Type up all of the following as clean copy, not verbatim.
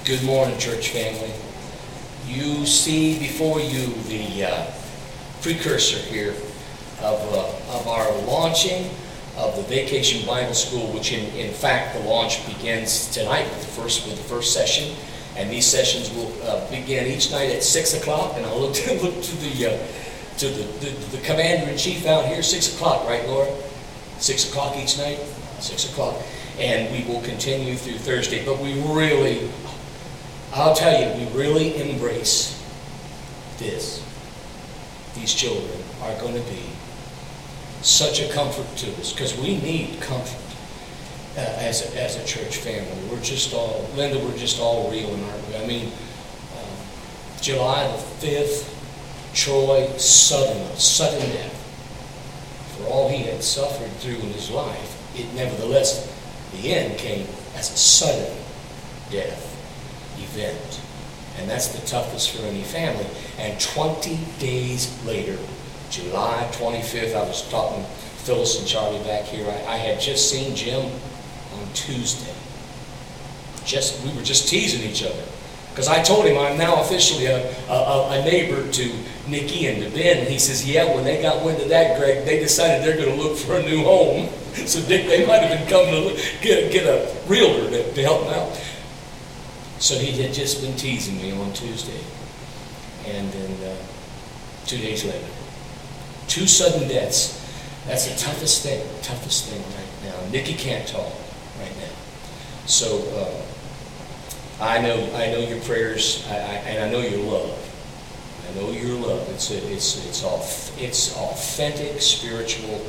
Good morning, church family. You see before you the precursor here of our launching of the Vacation Bible School, which in fact the launch begins tonight with the first session, and these sessions will begin each night at 6 o'clock. And I'll look to the commander-in-chief out here. 6 o'clock, right, Laura? 6 o'clock each night. 6 o'clock, and we will continue through Thursday. But I'll tell you, we really embrace this. These children are going to be such a comfort to us, because we need comfort as a church family. Linda, we're just all reeling, aren't we? I mean, July the 5th, Troy, sudden death. For all he had suffered through in his life, nevertheless, the end came as a sudden death event. And that's the toughest for any family. And 20 days later, July 25th, I was talking to Phyllis and Charlie back here. I had just seen Jim on Tuesday. We were just teasing each other, because I told him I'm now officially a neighbor to Nikki and to Ben. And he says, yeah, when they got wind of that, Greg, they decided they're going to look for a new home. So Dick, they might have been coming to get a realtor to help them out. So he had just been teasing me on Tuesday. And then 2 days later, 2 sudden deaths. That's the toughest thing right now. Nikki can't talk right now. So I know your prayers, and I know your love. I know your love. It's authentic spiritual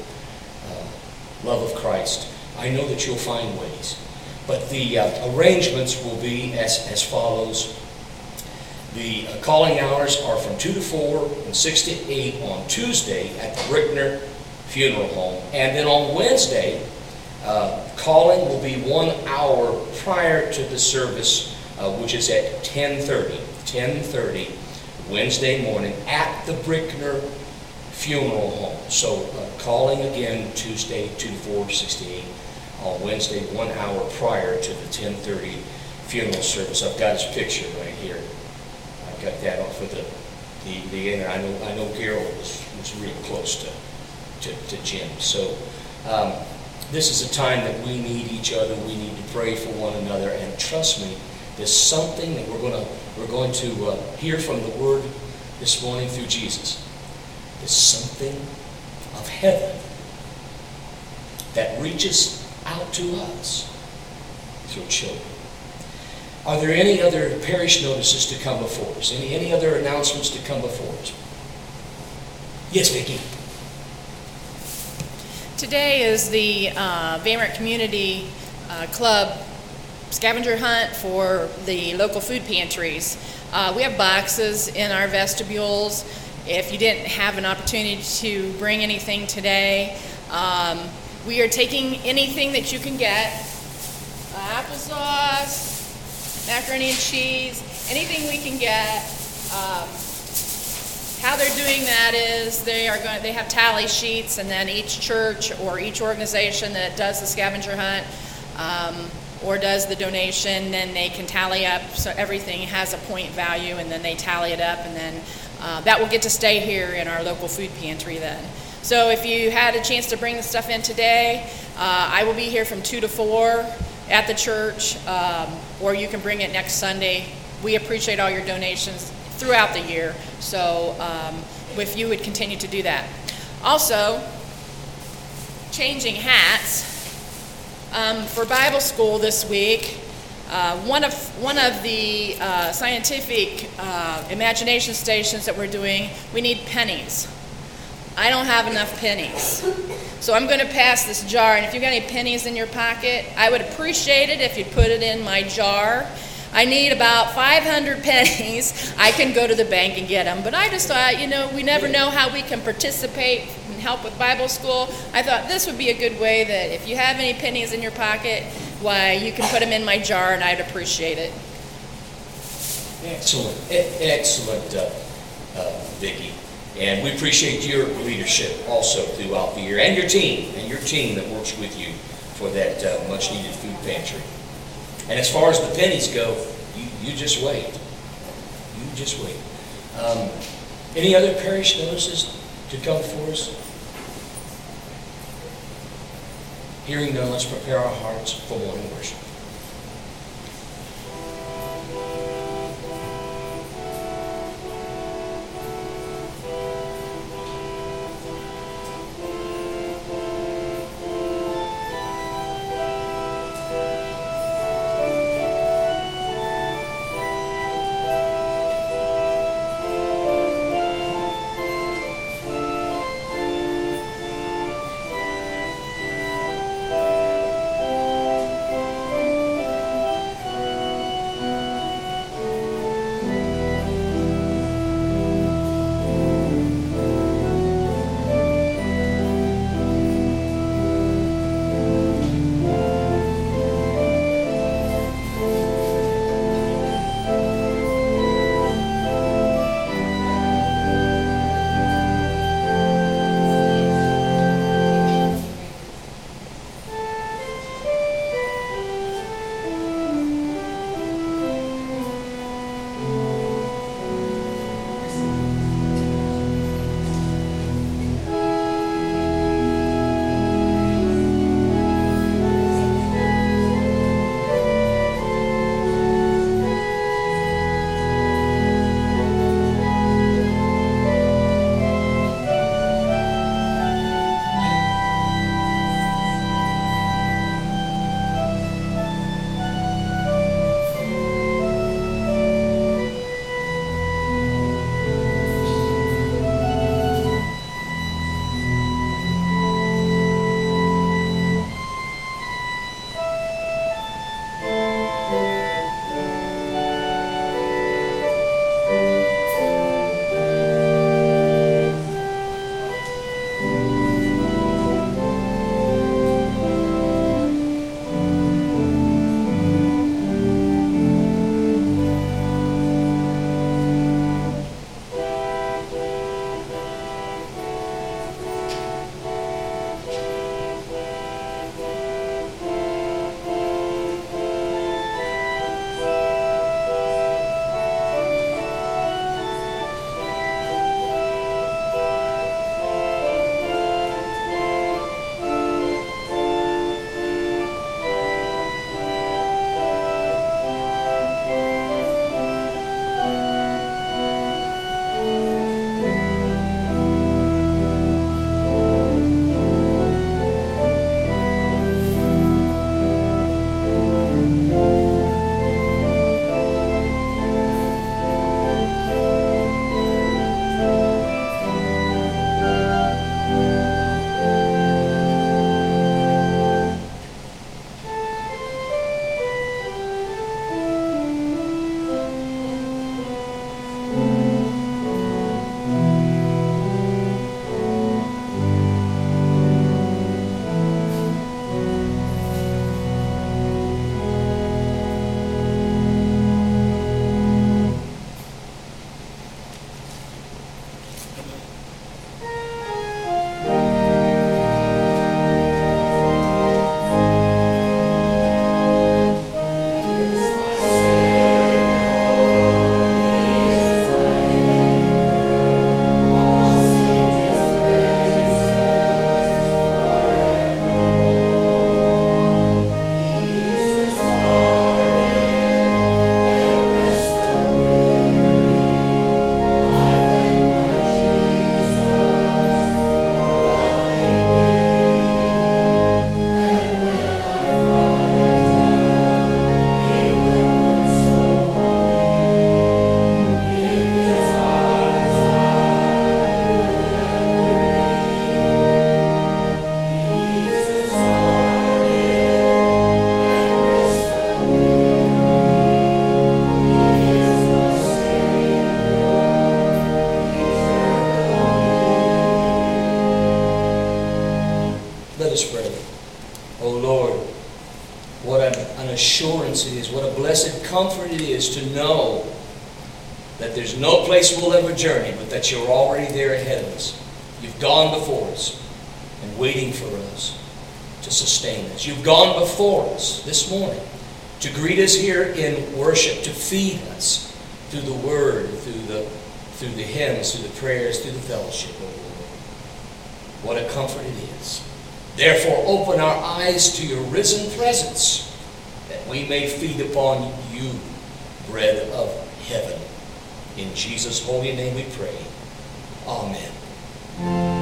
love of Christ. I know that you'll find ways. But the arrangements will be as follows. The calling hours are from 2 to 4 and 6 to 8 on Tuesday at the Brickner Funeral Home. And then on Wednesday, calling will be 1 hour prior to the service, which is at 10:30 Wednesday morning at the Brickner Funeral Home. So calling again Tuesday 2 to 4, 6 to 8. On Wednesday, 1 hour prior to the 10:30 funeral service. I've got his picture right here. I got that off of the internet. I know Carol was real close to Jim. So this is a time that we need each other. We need to pray for one another. And trust me, there's something that we're going to hear from the Word this morning through Jesus. There's something of heaven that reaches out to us through children. Are there any other parish notices to come before us? Any other announcements to come before us? Yes, Vicki. Today is the Vaymert Community Club scavenger hunt for the local food pantries. We have boxes in our vestibules. If you didn't have an opportunity to bring anything today, we are taking anything that you can get, applesauce, macaroni and cheese, anything we can get. How they're doing that is they have tally sheets, and then each church or each organization that does the scavenger hunt or does the donation, then they can tally up, so everything has a point value, and then they tally it up, and then that will get to stay here in our local food pantry then. So if you had a chance to bring the stuff in today, I will be here from 2 to 4 at the church, or you can bring it next Sunday. We appreciate all your donations throughout the year, so if you would continue to do that. Also, changing hats. For Bible school this week, one of the scientific imagination stations that we're doing, we need pennies. I don't have enough pennies. So I'm going to pass this jar, and if you've got any pennies in your pocket, I would appreciate it if you'd put it in my jar. I need about 500 pennies. I can go to the bank and get them. But I just thought, we never know how we can participate and help with Bible school. I thought this would be a good way that if you have any pennies in your pocket, why, you can put them in my jar, and I'd appreciate it. Excellent, Vicki. And we appreciate your leadership also throughout the year, and your team that works with you for that much-needed food pantry. And as far as the pennies go, You just wait. You just wait. Any other parish notices to come for us? Hearing none, let's prepare our hearts for morning worship. assurance it is, what a blessed comfort it is to know that there's no place we'll ever journey, but that you're already there ahead of us. You've gone before us and waiting for us to sustain us. You've gone before us this morning to greet us here in worship, to feed us through the word, through the hymns, through the prayers, through the fellowship, O Lord. What a comfort it is. Therefore, open our eyes to your risen presence, that we may feed upon you, bread of heaven. In Jesus' holy name we pray. Amen.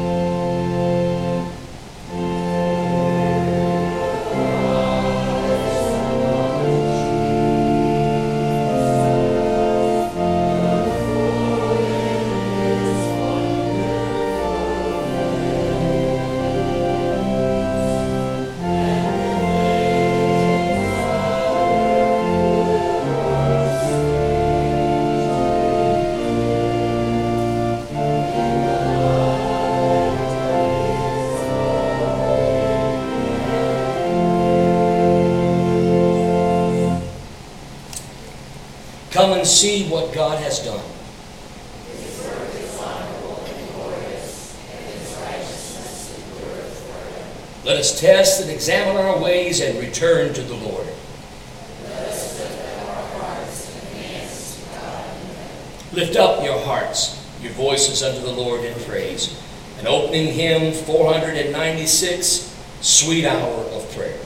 Come and see what God has done. His work is honorable and glorious, and his righteousness endureth forever. Let us test and examine our ways and return to the Lord. Let us lift up our hearts and hands to God in heaven. Lift up your hearts, your voices unto the Lord in praise. An opening hymn 496, Sweet Hour of Prayer.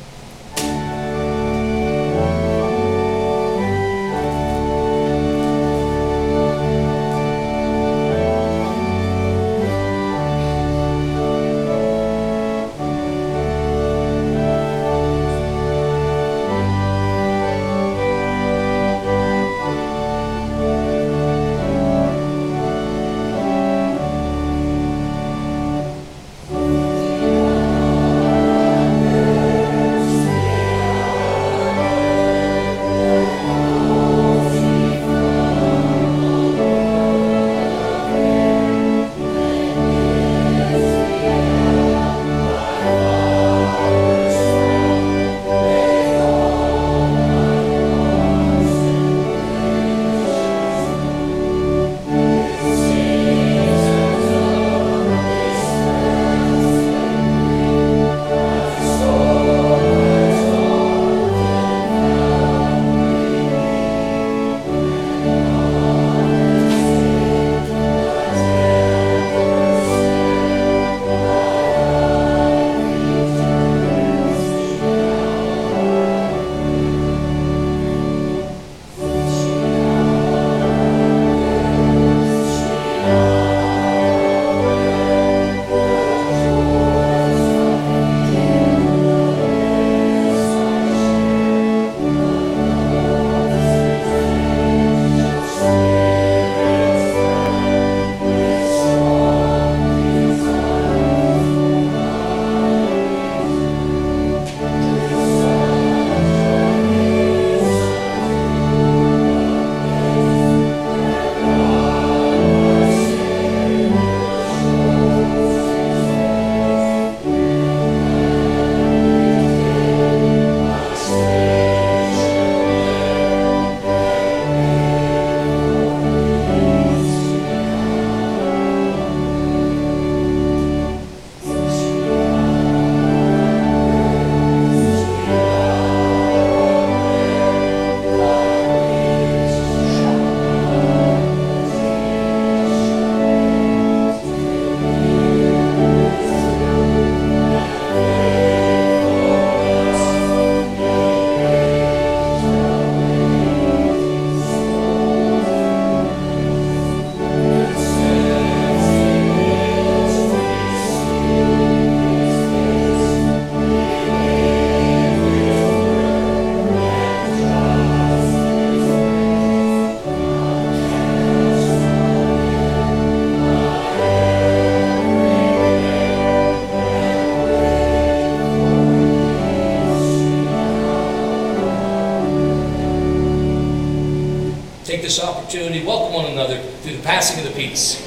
Take this opportunity, welcome one another through the passing of the peace.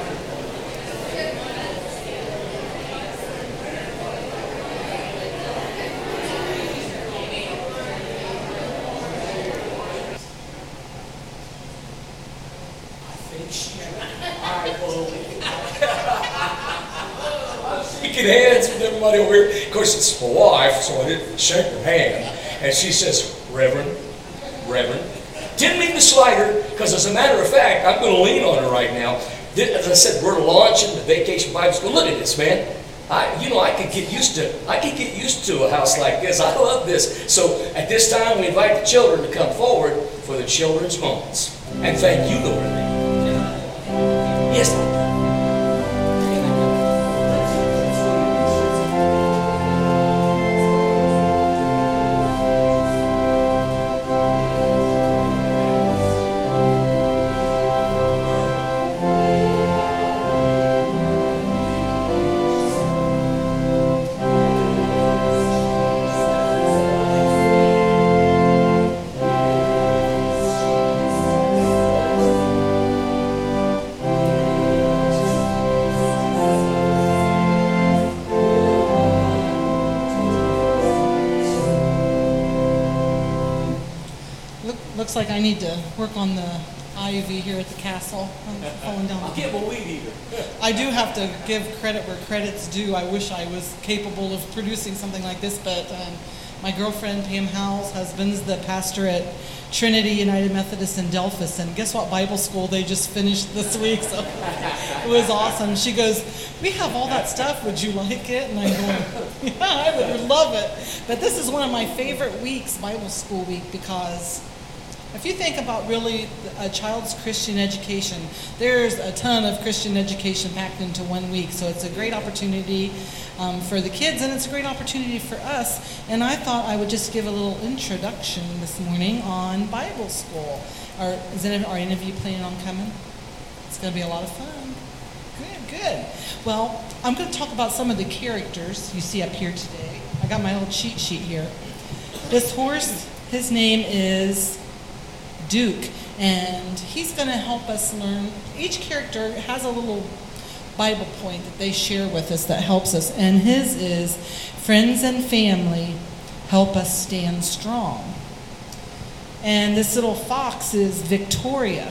Shaking hands with everybody over here. Of course, it's my wife, so I didn't shake her hand. And she says, Reverend. Didn't mean to slight her, because as a matter of fact, I'm going to lean on her right now. As I said, we're launching the Vacation Bible School. Look at this, man. I could get used to a house like this. I love this. So at this time, we invite the children to come forward for the children's moments. And thank you, Lord. Yes. Looks like I need to work on the ivy here at the castle. I'm falling down. I'll get my weed eater. I do have to give credit where credit's due. I wish I was capable of producing something like this, but my girlfriend Pam Howell's husband's the pastor at Trinity United Methodist in Delphus, and guess what Bible school they just finished this week? So it was awesome. She goes, "We have all that stuff. Would you like it?" And I'm going, "Yeah, I would love it." But this is one of my favorite weeks, Bible school week, because if you think about really a child's Christian education, there's a ton of Christian education packed into 1 week. So it's a great opportunity for the kids, and it's a great opportunity for us. And I thought I would just give a little introduction this morning on Bible school. Are any of you planning on coming? It's going to be a lot of fun. Good. Well, I'm going to talk about some of the characters you see up here today. I got my little cheat sheet here. This horse, his name is Duke, and he's going to help us learn. Each character has a little Bible point that they share with us that helps us, and his is friends and family help us stand strong. And this little fox is Victoria,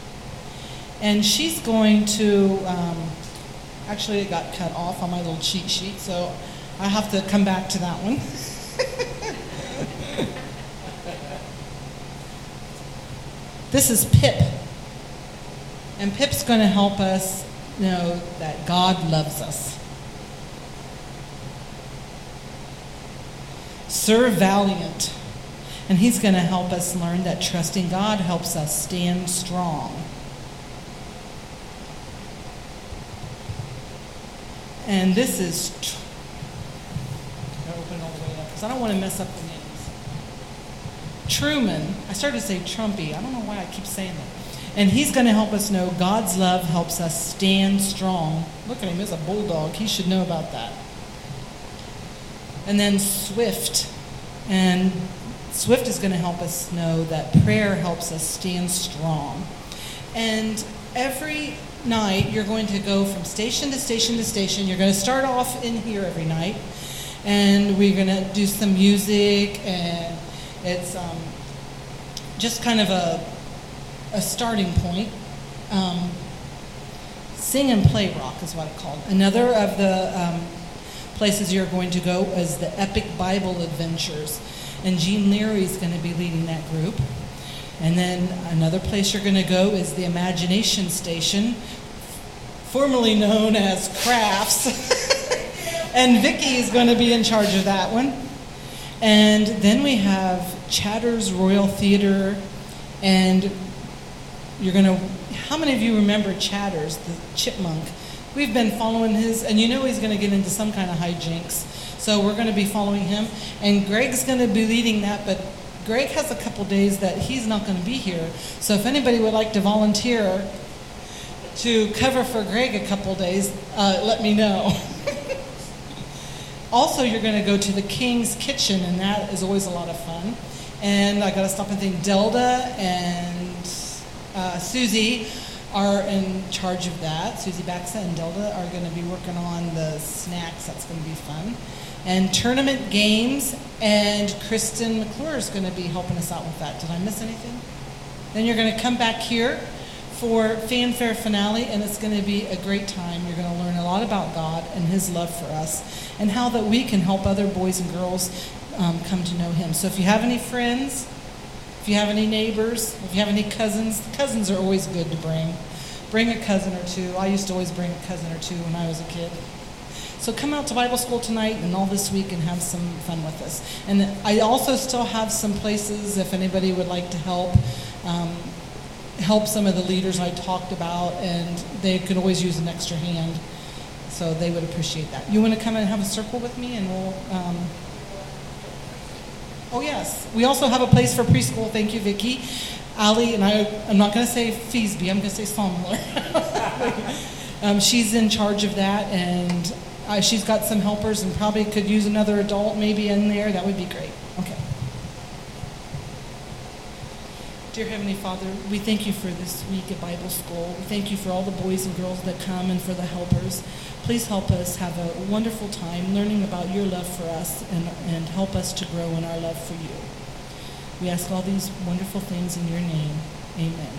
and she's going to actually it got cut off on my little cheat sheet, so I have to come back to that one. This is Pip. And Pip's going to help us know that God loves us. Sir Valiant. And he's going to help us learn that trusting God helps us stand strong. And this is... I'll open it all the way up because I don't want to mess up the names. Truman. I started to say Trumpy. I don't know why I keep saying that. And he's going to help us know God's love helps us stand strong. Look at him, he's a bulldog. He should know about that. And then Swift. And Swift is going to help us know that prayer helps us stand strong. And every night you're going to go from station to station to station. You're going to start off in here every night. And we're going to do some music, and it's just kind of a starting point. Sing and play rock is what it's called. Another of the places you're going to go is the Epic Bible Adventures. And Jean Leary is going to be leading that group. And then another place you're going to go is the Imagination Station, formerly known as Crafts. And Vicki is going to be in charge of that one. And then we have Chatter's Royal Theater, and you're going to, how many of you remember Chatters, the chipmunk? We've been following his, and you know he's going to get into some kind of hijinks, so we're going to be following him. And Greg's going to be leading that, but Greg has a couple days that he's not going to be here. So if anybody would like to volunteer to cover for Greg a couple days, let me know. Also, you're going to go to the King's Kitchen, and that is always a lot of fun. And I got to stop and think, Delda and Susie are in charge of that. Susie Baxa and Delda are going to be working on the snacks. That's going to be fun. And tournament games, and Kristen McClure is going to be helping us out with that. Did I miss anything? Then you're going to come back here for Fanfare Finale, and it's going to be a great time. You're going to learn a lot about God and His love for us, and how that we can help other boys and girls come to know him. So if you have any friends, if you have any neighbors, if you have any cousins are always good to bring. Bring a cousin or two. I used to always bring a cousin or two when I was a kid. So come out to Bible school tonight and all this week and have some fun with us. And I also still have some places if anybody would like to help some of the leaders I talked about, and they could always use an extra hand. So they would appreciate that. You want to come and have a circle with me, and we'll. Oh yes, we also have a place for preschool. Thank you, Vicki. Allie and I'm not going to say Feesby. I'm going to say Somler. She's in charge of that, and she's got some helpers, and probably could use another adult maybe in there. That would be great. Okay. Dear Heavenly Father, we thank you for this week at Bible school. We thank you for all the boys and girls that come and for the helpers. Please help us have a wonderful time learning about your love for us and help us to grow in our love for you. We ask all these wonderful things in your name. Amen.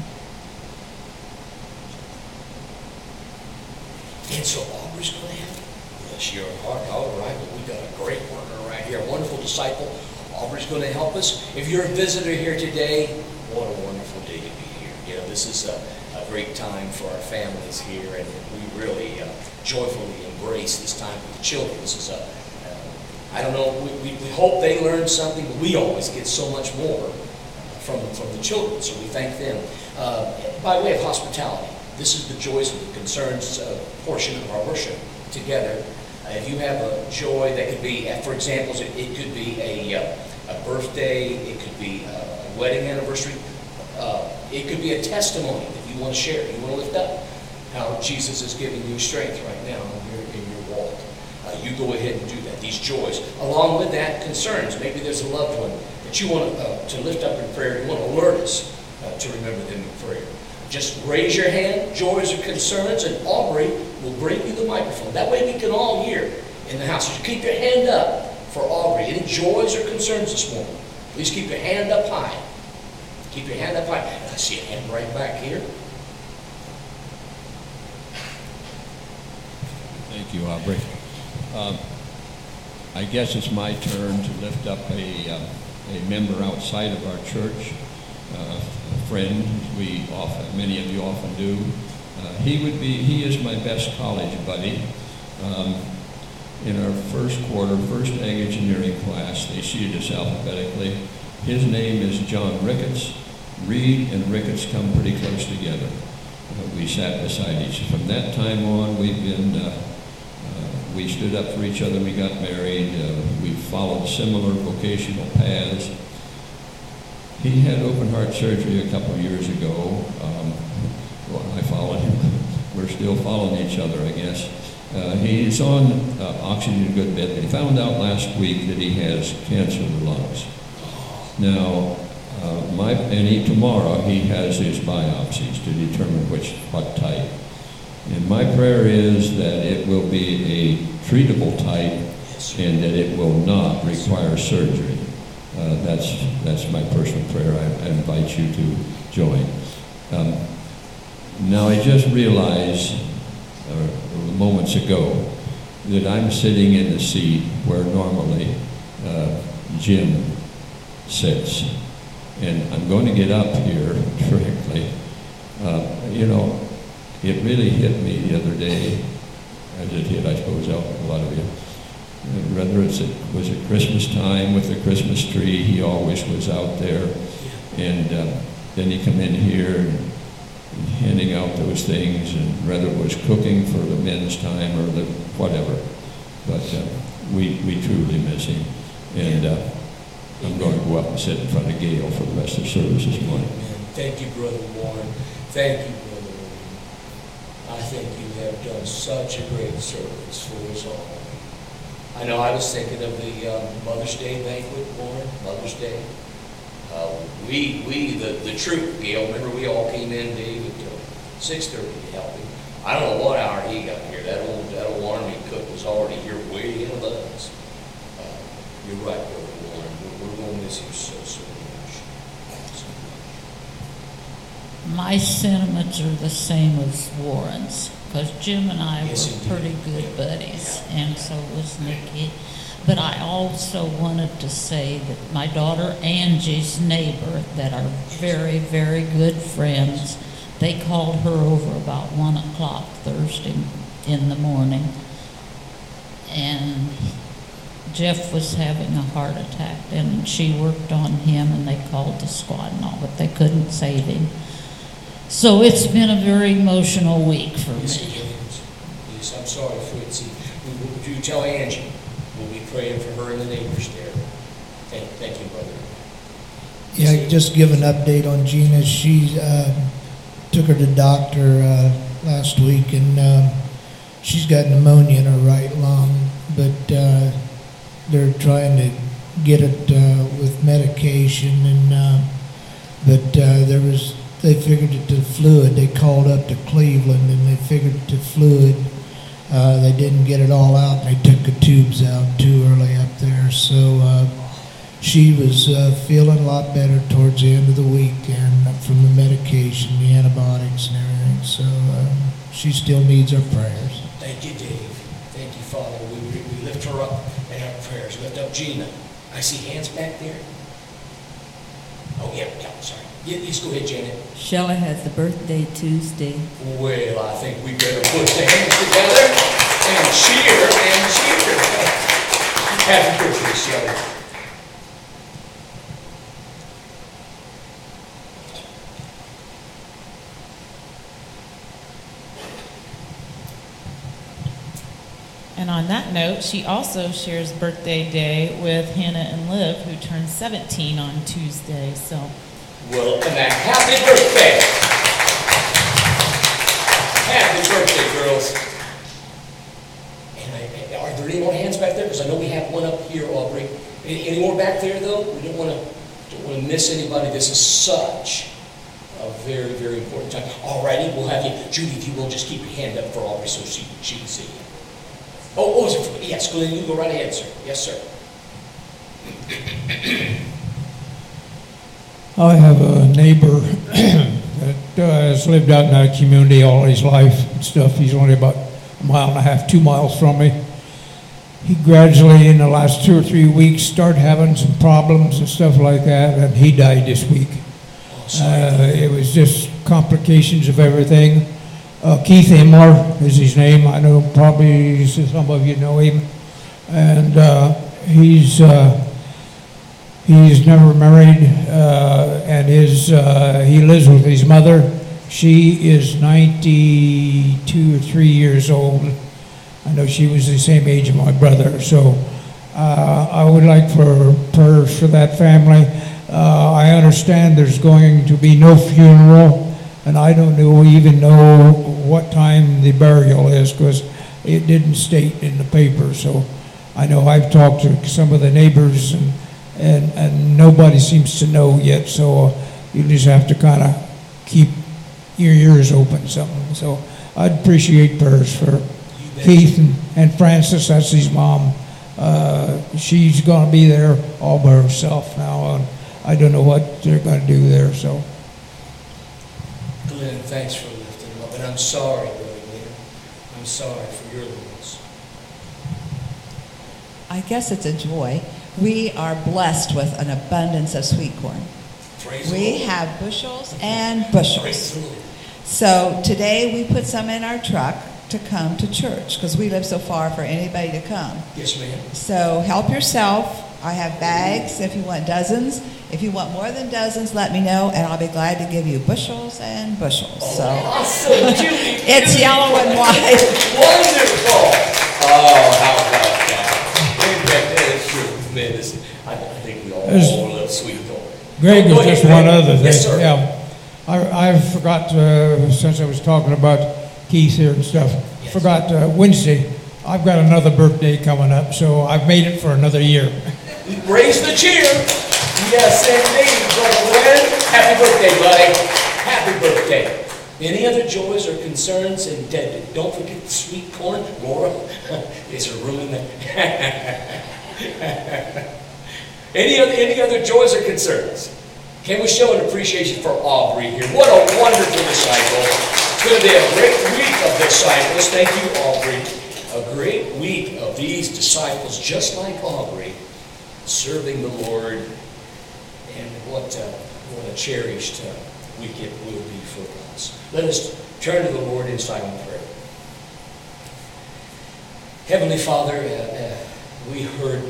And so Aubrey's going to have it? Yes, you're all right. Well, we got a great worker right here, a wonderful disciple. Aubrey's going to help us. If you're a visitor here today, what a wonderful day to be here. You know, this is a great time for our families here, and we really joyfully embrace this time with the children. This is I don't know, we hope they learn something, but we always get so much more from the children, so we thank them. By way of hospitality, this is the joys and the concerns portion of our worship together. If you have a joy that could be, for example, it could be a birthday, it could be a wedding anniversary, it could be a testimony that you want to share, you want to lift up how Jesus is giving you strength right now in your walk. You go ahead and do that, these joys. Along with that, concerns. Maybe there's a loved one that you want to lift up in prayer. You want to alert us to remember them in prayer. Just raise your hand, joys or concerns, and Aubrey will bring you the microphone. That way we can all hear in the house. So keep your hand up for Aubrey. Any joys or concerns this morning? Please keep your hand up high. Keep your hand up high. And I see a hand right back here. Thank you, Aubrey. I guess it's my turn to lift up a member outside of our church, a friend. Many of you often do. He is my best college buddy. In our first ag engineering class, they seated us alphabetically. His name is John Ricketts. Reed and Ricketts come pretty close together. We sat beside each. From that time on, we stood up for each other. We got married. We followed similar vocational paths. He had open heart surgery a couple of years ago. I followed him. We're still following each other, I guess. He's on oxygen a good bit. They found out last week that he has cancer of the lungs. Now, tomorrow he has his biopsies to determine what type. And my prayer is that it will be a treatable type and that it will not require surgery. That's my personal prayer. I invite you to join. Now I just realized moments ago that I'm sitting in the seat where normally Jim sits. And I'm going to get up here directly. It really hit me the other day, as it hit, I suppose, a lot of you. Whether it was at Christmas time with the Christmas tree, he always was out there. And then he come in here and handing out those things, and whether it was cooking for the men's time or the whatever. But we truly miss him. And I'm going to go up and sit in front of Gail for the rest of the service this morning. Thank you, Brother Warren. Thank you, Brother Warren. I think you have done such a great service for us all. I know I was thinking of the Mother's Day banquet, Warren, Mother's Day. The troop, Gail, remember we all came in, Dave, at 6:30 to help him. I don't know what hour he got here. That old army cook was already here way in advance. You're right, Brother Warren. We're going to miss you so much. My sentiments are the same as Warren's, because Jim and I were pretty good buddies, and so was Nikki. But I also wanted to say that my daughter Angie's neighbor, that are very, very good friends, they called her over about 1 o'clock Thursday in the morning. And Jeff was having a heart attack, and she worked on him, and they called the squad and all, but they couldn't save him. So it's been a very emotional week for Yes, me. it is. Yes, I'm sorry, Fritzy. Would you tell Angie? We'll be praying for her and the neighbors there. Thank you, brother. Yeah, just give an update on Gina. She took her to the doctor last week, and she's got pneumonia in her right lung, but they're trying to get it with medication, and but they figured it to fluid. They called up to Cleveland, and they figured it to fluid. They didn't get it all out, and they took the tubes out too early up there, so she was feeling a lot better towards the end of the week, and from the medication, the antibiotics and everything, so she still needs our prayers. Thank you, Dave. Thank you, Father. We lift her up in our prayers. We lift up Gina. I see hands back there. Oh, yeah, sorry. Yeah, please go ahead, Janet. Shelley has a birthday Tuesday. Well, I think we better put the hands together and cheer and cheer. Happy birthday, Shelley. And on that note, she also shares birthday day with Hannah and Liv, who turned 17 on Tuesday. So, Well, and a happy birthday. Happy birthday, girls. And are there any more hands back there? Because I know we have one up here, Aubrey. Any more back there, though? We don't want to miss anybody. This is such a very, very important time. All righty, we'll have you. Judy, if you will, just keep your hand up for Aubrey so she can see you. Oh, yes, Glenn, you go right ahead, sir. Yes, sir. I have a neighbor that has lived out in that community all his life and stuff. He's only about 1.5 miles, 2 miles from me. He gradually, in the last 2 or 3 weeks, started having some problems and stuff like that, and he died this week. It was just complications of everything. Keith Imler is his name. I know probably some of you know him. And he's never married, and he lives with his mother. She is 92 or 3 years old. I know she was the same age of my brother. So I would like for prayers for that family. I understand there's going to be no funeral. And I don't even know what time the burial is because it didn't state in the paper. So I know I've talked to some of the neighbors and nobody seems to know yet. So you just have to kind of keep your ears open something. So I'd appreciate prayers for Keith and Francis. That's his mom. She's going to be there all by herself now. And I don't know what they're going to do there. So. Glenn, thanks for lifting him up. And I'm sorry, Brother Glenn. I'm sorry for your loss. I guess it's a joy. We are blessed with an abundance of sweet corn. Praise We the Lord. have bushels and Praise bushels. the Lord. So today we put some in our truck to come to church because we live so far for anybody to come. Yes, ma'am. So help yourself. I have bags if you want dozens. If you want more than dozens, let me know, and I'll be glad to give you bushels and bushels. So Awesome, Judy. it's yellow and white. Wonderful. Oh, how about that? That is true. Man, I think we all love sweet corn. Greg, Go just ahead, one Greg. other thing. Yes, sir. Yeah, I forgot, since I was talking about Keith here and stuff, Yes. forgot Wednesday, I've got another birthday coming up, so I've made it for another year. Raise the cheer. Yes, indeed, Brother Glenn. Happy birthday, buddy. Happy birthday. Any other joys or concerns? And don't forget the sweet corn. Laura, is there room in there? Any other joys or concerns? Can we show an appreciation for Aubrey here? What a wonderful disciple. It's going to be a great week of disciples. Thank you, Aubrey. A a great week of these disciples, just like Aubrey, serving the Lord. And what a cherished week it will be for us. Let us turn to the Lord in silent prayer. Heavenly Father, we heard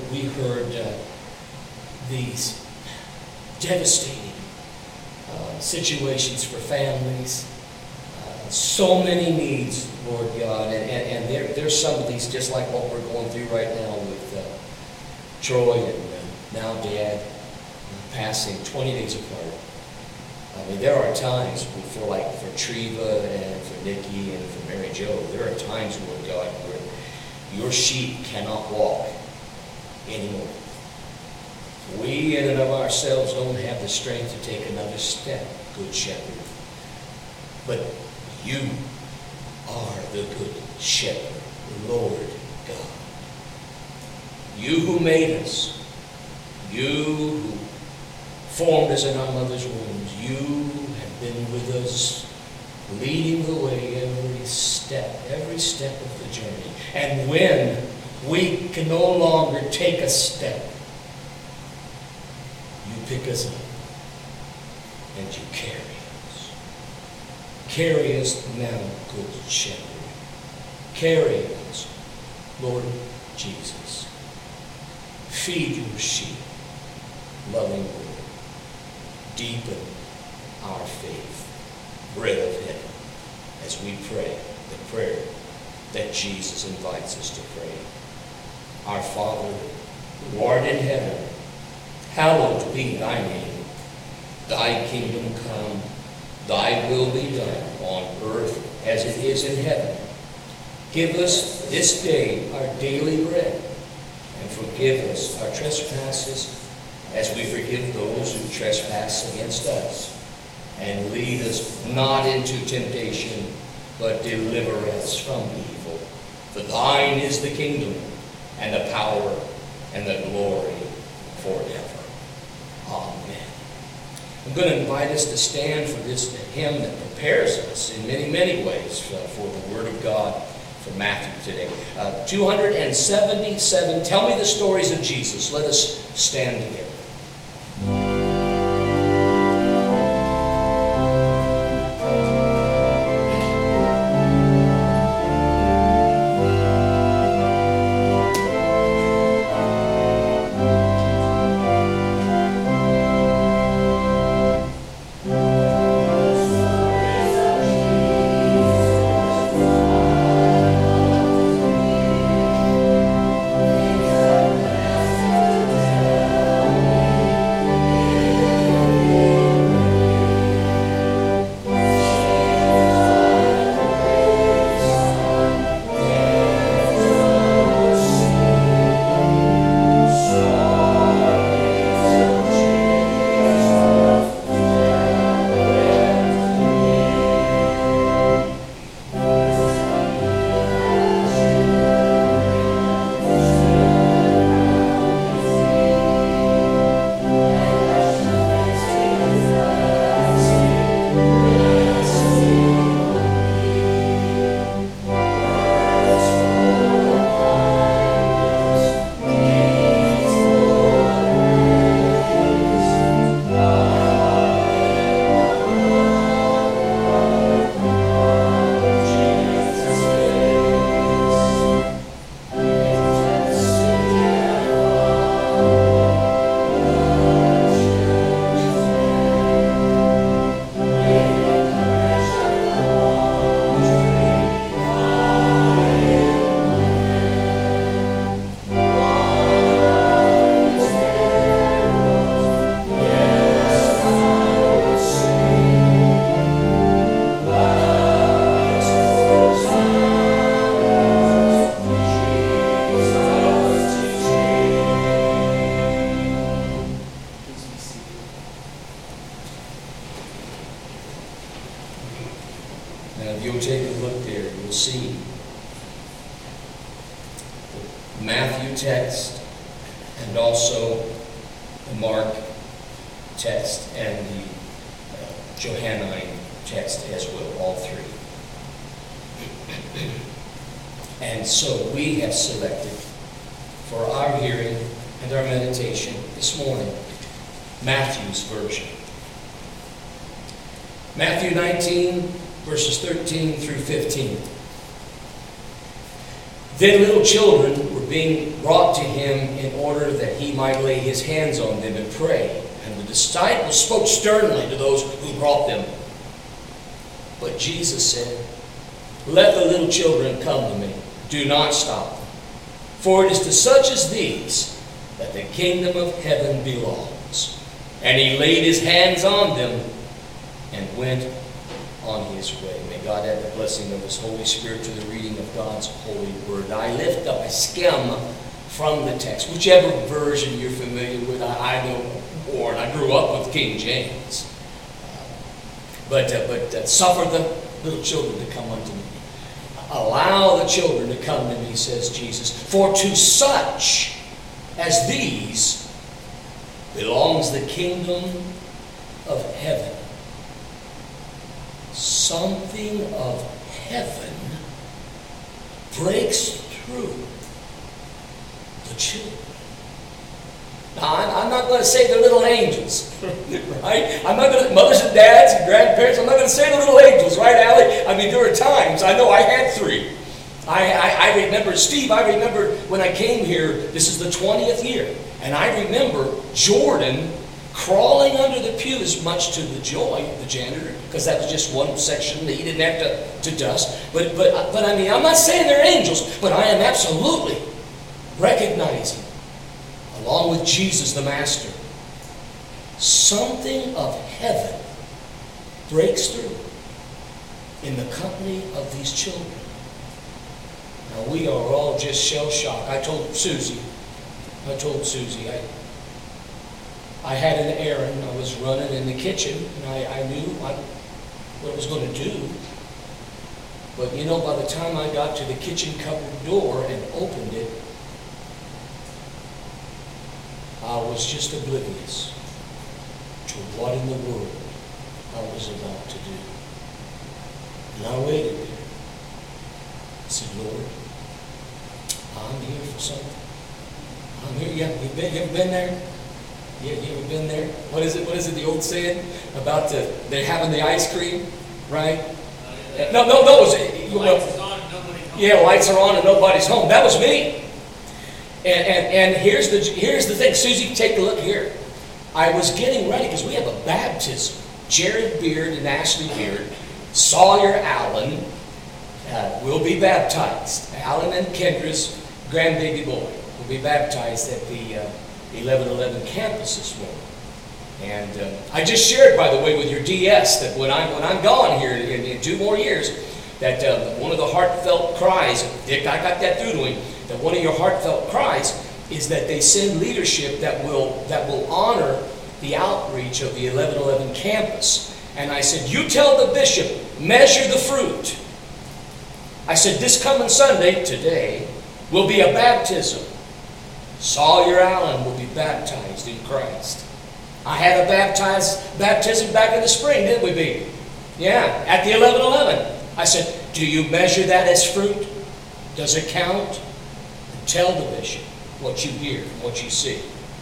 these devastating situations for families, so many needs, Lord God, and there's some of these just like what we're going through right now with Troy and now Dad passing 20 days apart. I mean, there are times for Treva and for Nikki and for Mary Jo, there are times, Lord God, where your sheep cannot walk anymore. We in and of ourselves don't have the strength to take another step, Good Shepherd. But you are the Good Shepherd, Lord God. You who made us, you who formed us in our mother's wombs, you have been with us, leading the way every step of the journey. And when we can no longer take a step, you pick us up and you carry us. Carry us now, Good Shepherd. Carry us, Lord Jesus. Feed your sheep, loving Lord. Deepen our faith, bread of heaven, as we pray the prayer that Jesus invites us to pray. Our Father, who art in heaven, hallowed be thy name. Thy kingdom come, thy will be done on earth as it is in heaven. Give us this day our daily bread, and forgive us our trespasses as we forgive those who trespass against us. And lead us not into temptation, but deliver us from evil. For thine is the kingdom, and the power, and the glory forever. Amen. I'm going to invite us to stand for this hymn that prepares us in many, many ways for the Word of God from Matthew today. 277, Tell Me the Stories of Jesus. Let us stand together. Now, if you'll take a look there, you'll see the Matthew text and also the Mark text and the Johannine text as well, all three. And so we have selected for our hearing and our meditation this morning Matthew's version. Matthew 19, verses 13 through 15. Then little children were being brought to him in order that he might lay his hands on them and pray. And the disciples spoke sternly to those who brought them. But Jesus said, "Let the little children come to me. Do not stop them. For it is to such as these that the kingdom of heaven belongs." And he laid his hands on them and went on his way. May God add the blessing of his Holy Spirit to the reading of God's holy word. I lift up, I skim from the text, whichever version you're familiar with. I know more, and I grew up with King James. But suffer the little children to come unto me. Allow the children to come to me, says Jesus. For to such as these belongs the kingdom of heaven. Something of heaven breaks through the children. Now, I'm not going to say the little angels, right? I'm not going to, mothers and dads and grandparents, I'm not going to say the little angels, right, Allie? I mean, there were times, I know I had 3. I remember, Steve, I remember when I came here, this is the 20th year, and I remember Jordan crawling under the pews, much to the joy of the janitor, because that was just one section that he didn't have to dust. But I mean, I'm not saying they're angels, but I am absolutely recognizing, along with Jesus the Master, something of heaven breaks through in the company of these children. Now, we are all just shell-shocked. I told Susie, I had an errand. I was running in the kitchen, and I knew what I was going to do. But you know, by the time I got to the kitchen cupboard door and opened it, I was just oblivious to what in the world I was about to do. And I waited there. I said, "Lord, I'm here for something. I'm here." Yeah, you ever been there? Yeah, you ever been there? What is it? The old saying about they're having the ice cream, right? No. Lights are on and nobody's home. Yeah, lights are on and nobody's home. That was me. And here's the thing, Susie, take a look here. I was getting ready because we have a baptism. Jared Beard and Ashley Beard, Sawyer Allen will be baptized. Allen and Kendra's grandbaby boy will be baptized at the 1111 campus this morning. And I just shared, by the way, with your DS that when I'm gone here in 2 more years, that one of the heartfelt cries, Dick, I got that through to him, that one of your heartfelt cries is that they send leadership that will honor the outreach of the 1111 campus. And I said, you tell the bishop, measure the fruit. I said, this coming Sunday, today, will be a baptism. Sawyer Allen will be baptized in Christ. I had a baptism back in the spring, didn't we, baby? Yeah, at the 1111. I said, do you measure that as fruit? Does it count? And tell the bishop what you hear, what you see.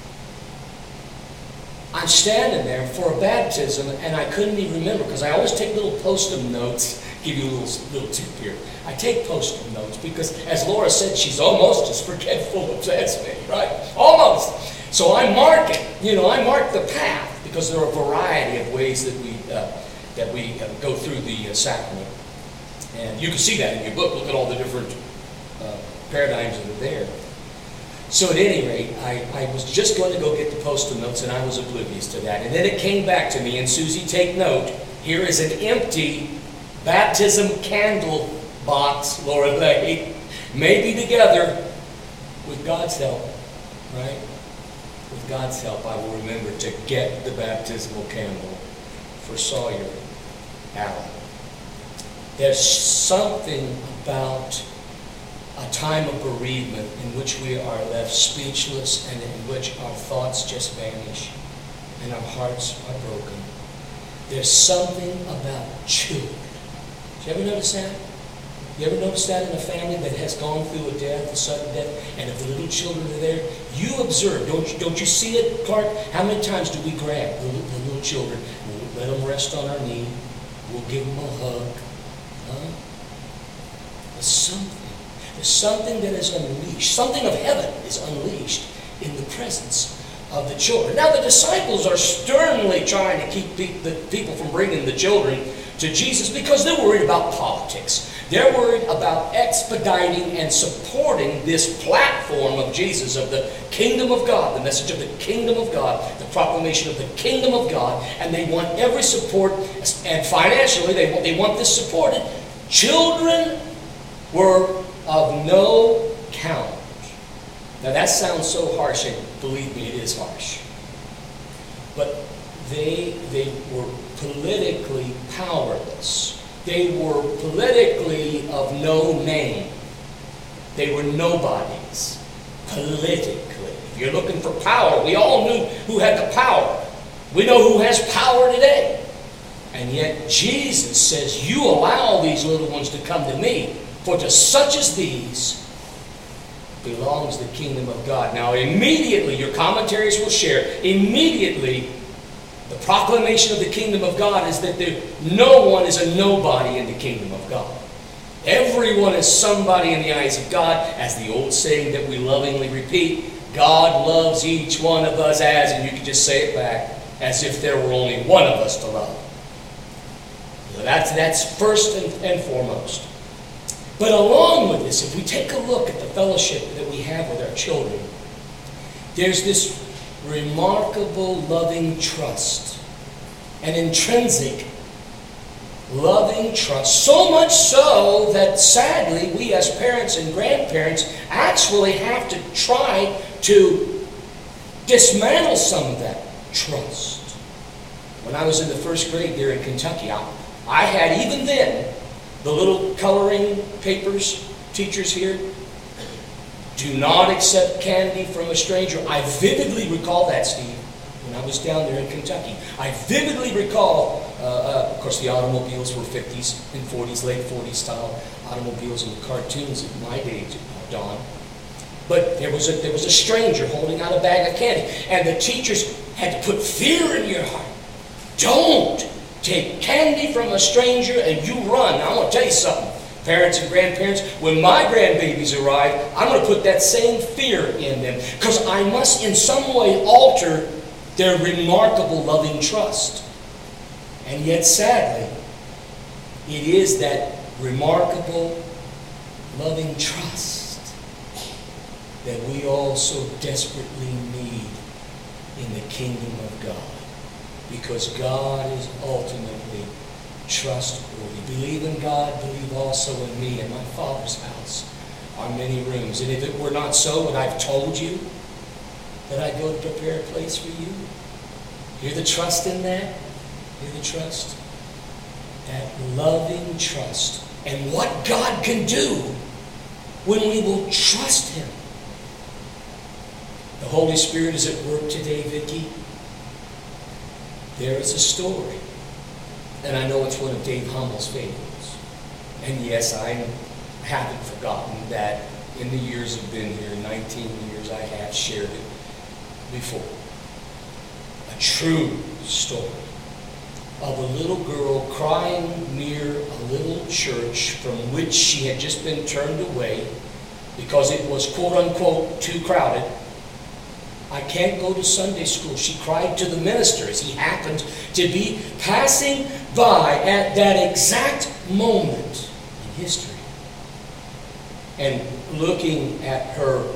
I'm standing there for a baptism, and I couldn't even remember, because I always take little post-it notes. Give you a little tip here. I take post-it notes because, as Laura said, she's almost as forgetful as me, right? Almost. So I mark it. I mark the path, because there are a variety of ways that we go through the sacrament. And you can see that in your book. Look at all the different paradigms that are there. So at any rate, I was just going to go get the post-it notes, and I was oblivious to that. And then it came back to me, and Susie, take note. Here is an empty baptism candle box, Laura Lay. Maybe together, with God's help, right? With God's help, I will remember to get the baptismal candle for Sawyer Allen. There's something about a time of bereavement in which we are left speechless and in which our thoughts just vanish and our hearts are broken. There's something about children. Did you ever notice that? You ever notice that in a family that has gone through a death, a sudden death, and if the little children are there, you observe. Don't you see it, Clark? How many times do we grab the little children? We'll let them rest on our knee. We'll give them a hug. Huh? There's something that is unleashed. Something of heaven is unleashed in the presence of the children. Now the disciples are sternly trying to keep the people from bringing the children to Jesus because they're worried about politics. They're worried about expediting and supporting this platform of Jesus, of the kingdom of God, the message of the kingdom of God, the proclamation of the kingdom of God, and they want every support, and financially they want this supported. Children were of no count. Now that sounds so harsh, and believe me, it is harsh. But they were politically powerless. They were politically of no name. They were nobodies, politically. If you're looking for power, we all knew who had the power. We know who has power today. And yet Jesus says, you allow these little ones to come to me, for to such as these belongs the kingdom of God. Now immediately, your commentaries will share, immediately the proclamation of the kingdom of God is that no one is a nobody in the kingdom of God. Everyone is somebody in the eyes of God, as the old saying that we lovingly repeat, God loves each one of us as, and you can just say it back, as if there were only one of us to love. So that's first and foremost. But along with this, if we take a look at the fellowship that we have with our children, there's this remarkable loving trust, an intrinsic loving trust, so much so that sadly we as parents and grandparents actually have to try to dismantle some of that trust. When I was in the first grade there in Kentucky, I had even then the little coloring papers, teachers here, do not accept candy from a stranger. I vividly recall that, Steve, when I was down there in Kentucky. I vividly recall, of course, the automobiles were 50s and 40s, late 40s style automobiles and the cartoons at my day, Don. But there was a stranger holding out a bag of candy, and the teachers had to put fear in your heart. Don't take candy from a stranger and you run. Now, I want to tell you something. Parents and grandparents, when my grandbabies arrive, I'm going to put that same fear in them because I must in some way alter their remarkable loving trust. And yet, sadly, it is that remarkable loving trust that we all so desperately need in the kingdom of God, because God is ultimately trustworthy. Believe in God, believe also in me. In my Father's house are many rooms. And if it were not so, and I've told you that I go to prepare a place for you, hear the trust in that? Hear the trust? That loving trust. And what God can do when we will trust Him. The Holy Spirit is at work today, Vicki. There is a story. And I know it's one of Dave Hummel's favorites. And yes, I haven't forgotten that in the years I've been here, 19 years, I have shared it before. A true story of a little girl crying near a little church from which she had just been turned away because it was quote-unquote too crowded. I can't go to Sunday school, she cried to the minister as he happened to be passing by at that exact moment in history. And looking at her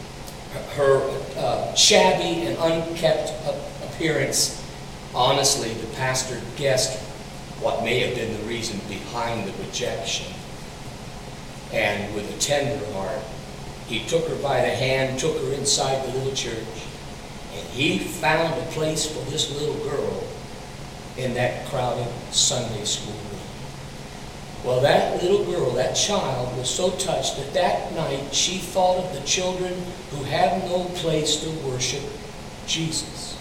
shabby and unkept appearance, honestly, the pastor guessed what may have been the reason behind the rejection. And with a tender heart, he took her by the hand, took her inside the little church, and he found a place for this little girl in that crowded Sunday school room. Well, that little girl, that child, was so touched that that night she thought of the children who have no place to worship Jesus.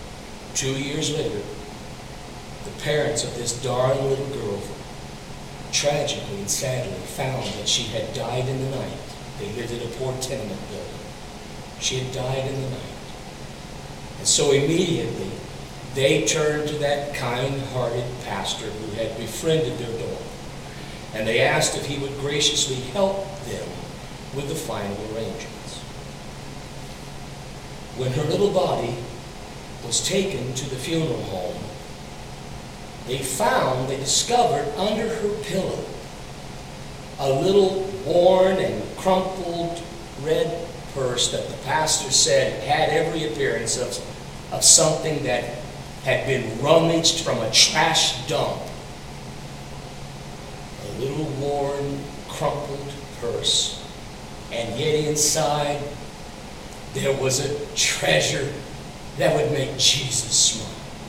2 years later, the parents of this darling little girl tragically and sadly found that she had died in the night. They lived in a poor tenement building. She had died in the night. And so immediately, they turned to that kind-hearted pastor who had befriended their daughter. And they asked if he would graciously help them with the final arrangements. When her little body was taken to the funeral home, they discovered under her pillow a little worn and crumpled red purse that the pastor said had every appearance of something that had been rummaged from a trash dump. A little worn, crumpled purse. And yet inside, there was a treasure that would make Jesus smile.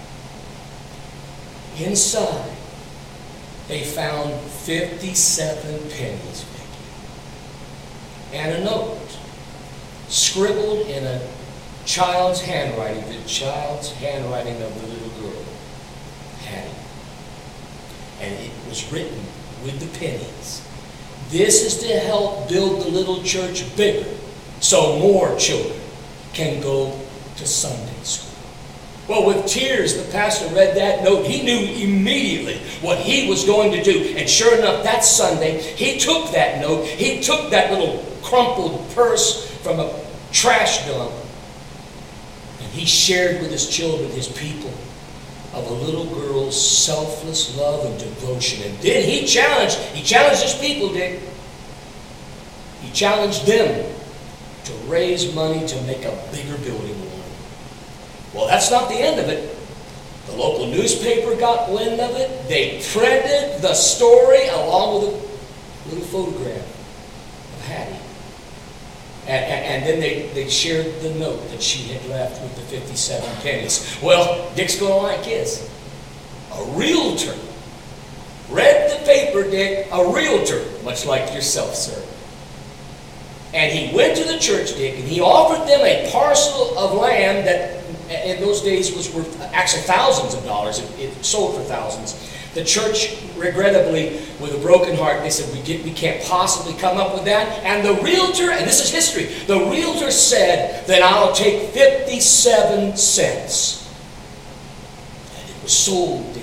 Inside, they found 57 pennies, and a note scribbled in a child's handwriting, the child's handwriting of the little girl, Hattie. And it was written with the pennies. This is to help build the little church bigger so more children can go to Sunday school. Well, with tears, the pastor read that note. He knew immediately what he was going to do. And sure enough, that Sunday, he took that note. He took that little crumpled purse from a trash dump. And he shared with his children, his people, of a little girl's selfless love and devotion. And then he challenged his people, Dick. He challenged them to raise money to make a bigger building. Well, that's not the end of it. The local newspaper got wind of it. They printed the story along with a little photograph of Hattie. And then they shared the note that she had left with the 57 pennies. Well, Dick's going to like this. A realtor read the paper, Dick, a realtor, much like yourself, sir. And he went to the church, Dick, and he offered them a parcel of land that in those days was worth actually thousands of dollars. It sold for thousands. The church, regrettably, with a broken heart, they said, we can't possibly come up with that. And the realtor, and this is history, the realtor said, then I'll take 57 cents. And it was sold, Dick.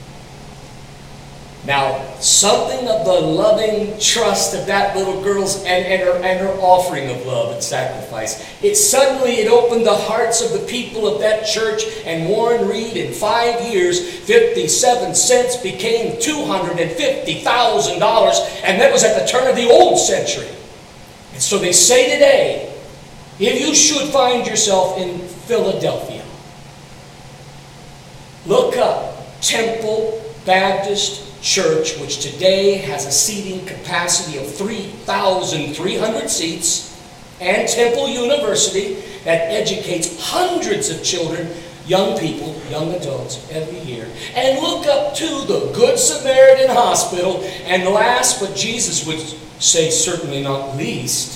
Now, something of the loving trust of that little girl's and her offering of love and sacrifice. It opened the hearts of the people of that church, and Warren Reed, in 5 years, 57 cents became $250,000, and that was at the turn of the old century. And so they say today, if you should find yourself in Philadelphia, look up Temple Baptist Church, which today has a seating capacity of 3,300 seats, and Temple University that educates hundreds of children, young people, young adults every year. And look up to the Good Samaritan Hospital, and last, but Jesus would say certainly not least,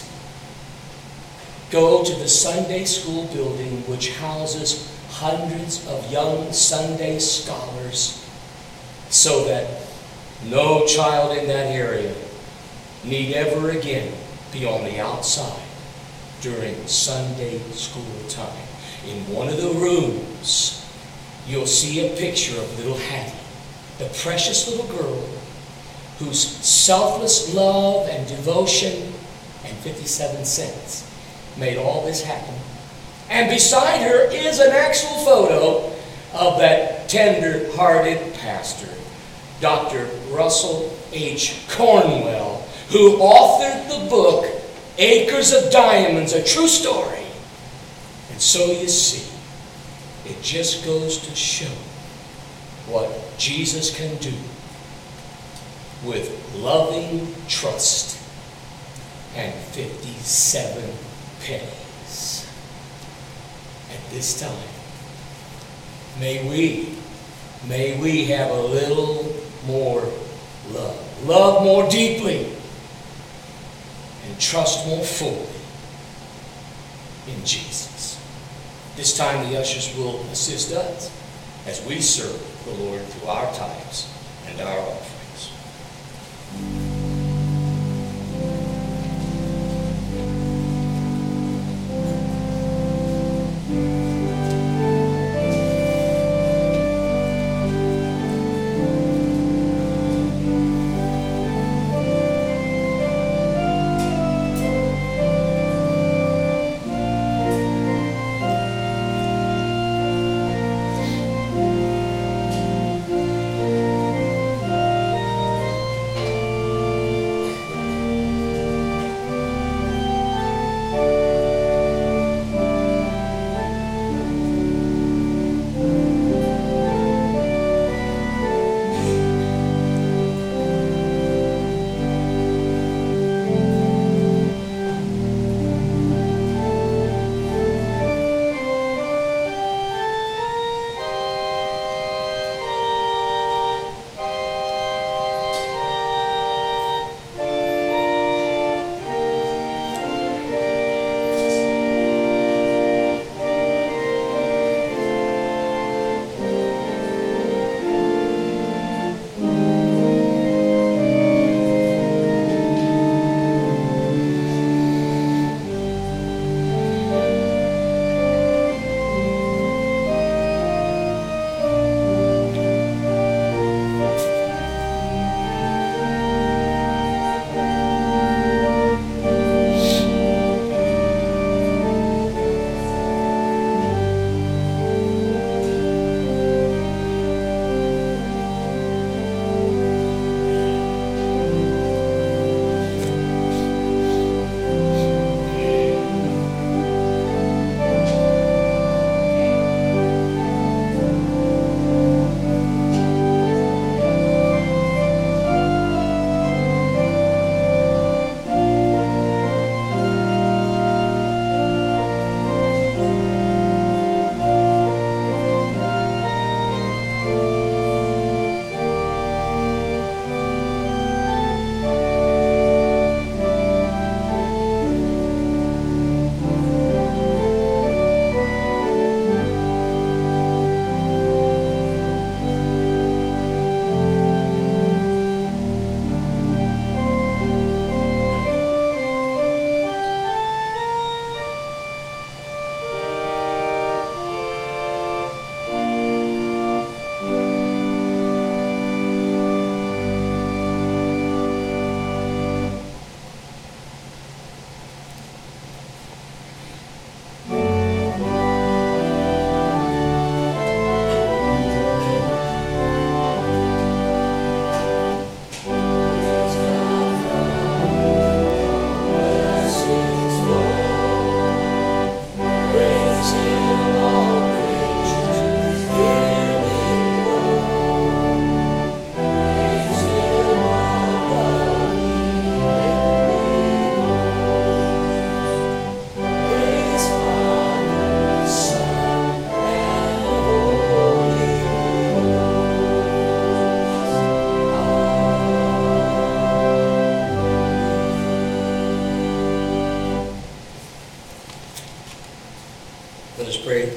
go to the Sunday school building which houses hundreds of young Sunday scholars, so that no child in that area need ever again be on the outside during Sunday school time. In one of the rooms, you'll see a picture of little Hattie, the precious little girl whose selfless love and devotion and 57 cents made all this happen. And beside her is an actual photo of that tender-hearted pastor, Dr. Russell H. Cornwell, who authored the book, Acres of Diamonds, a true story. And so you see, it just goes to show what Jesus can do with loving trust and 57 pennies. At this time, may we have a little more love. Love more deeply. And trust more fully in Jesus. This time the ushers will assist us as we serve the Lord through our tithes and our offerings. Let us pray.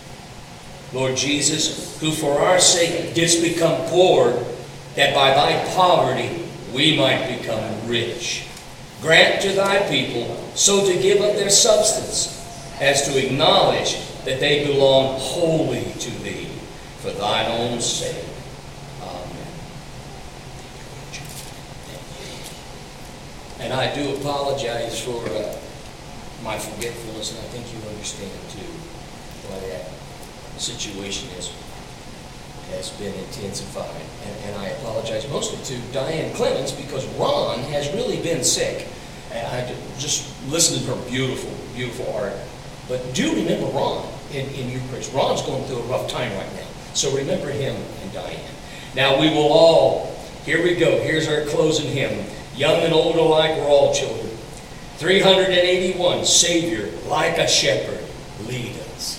Lord Jesus, who for our sake didst become poor, that by thy poverty we might become rich. Grant to thy people so to give up their substance as to acknowledge that they belong wholly to thee, for thine own sake. Amen. And I do apologize for my forgetfulness, and I think you understand too why that situation has been intensified. And I apologize mostly to Diane Clemens, because Ron has really been sick. And I just listened to her beautiful, beautiful art. But do remember Ron in Eucharist. Ron's going through a rough time right now. So remember him and Diane. Now we will all, here we go. Here's our closing hymn. Young and old alike, we're all children. 381, Savior, like a shepherd, lead us.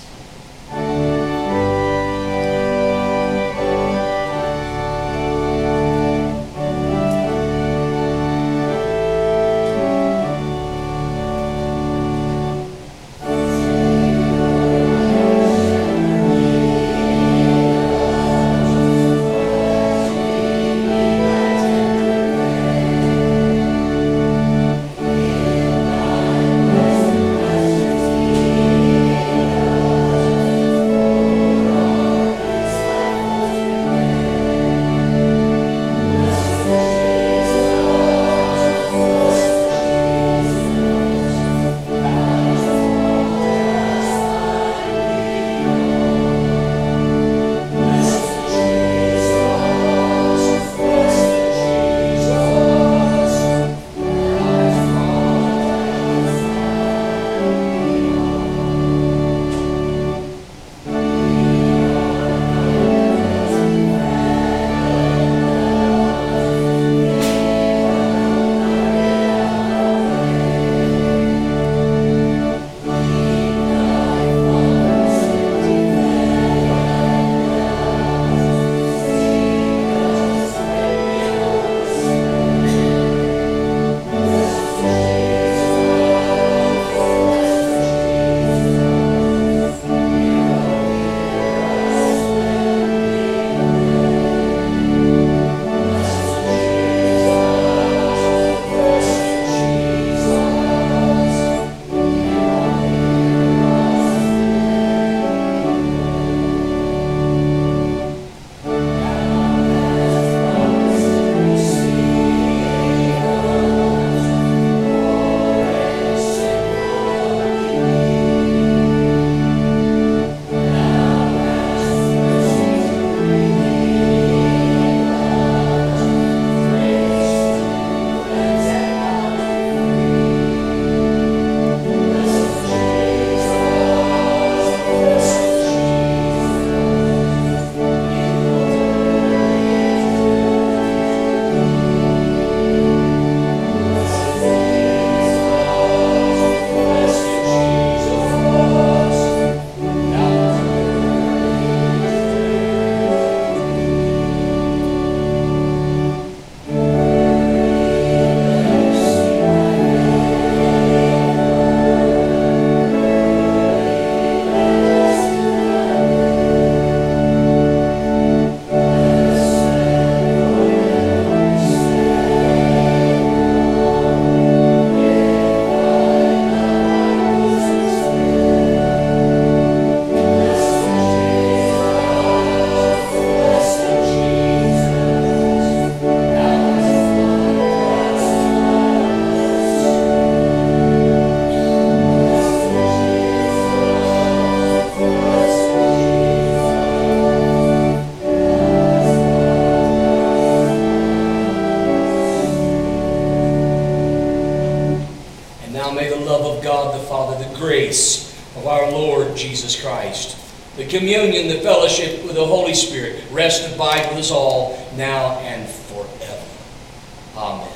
grace of our Lord Jesus Christ, the communion, the fellowship with the Holy Spirit, rest and abide with us all now and forever. Amen.